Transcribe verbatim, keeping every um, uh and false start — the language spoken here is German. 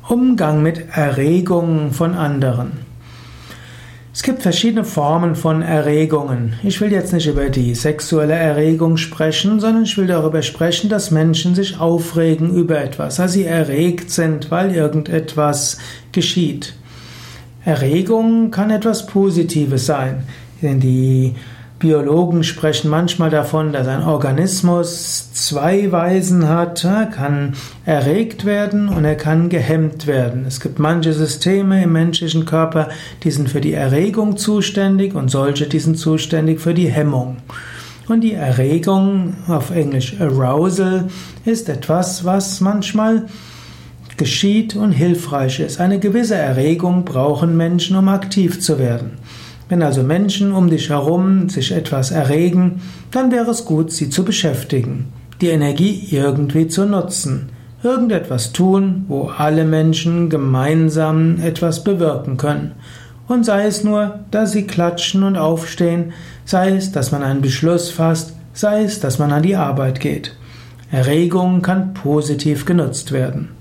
Umgang mit Erregungen von anderen. Es gibt verschiedene Formen von Erregungen. Ich will jetzt nicht über die sexuelle Erregung sprechen, sondern ich will darüber sprechen, dass Menschen sich aufregen über etwas, dass sie erregt sind, weil irgendetwas geschieht. Erregung kann etwas Positives sein, denn die Biologen sprechen manchmal davon, dass ein Organismus zwei Weisen hat. Er kann erregt werden und er kann gehemmt werden. Es gibt manche Systeme im menschlichen Körper, die sind für die Erregung zuständig und solche, die sind zuständig für die Hemmung. Und die Erregung, auf Englisch Arousal, ist etwas, was manchmal geschieht und hilfreich ist. Eine gewisse Erregung brauchen Menschen, um aktiv zu werden. Wenn also Menschen um dich herum sich etwas erregen, dann wäre es gut, sie zu beschäftigen, die Energie irgendwie zu nutzen, irgendetwas tun, wo alle Menschen gemeinsam etwas bewirken können. Und sei es nur, dass sie klatschen und aufstehen, sei es, dass man einen Beschluss fasst, sei es, dass man an die Arbeit geht. Erregung kann positiv genutzt werden.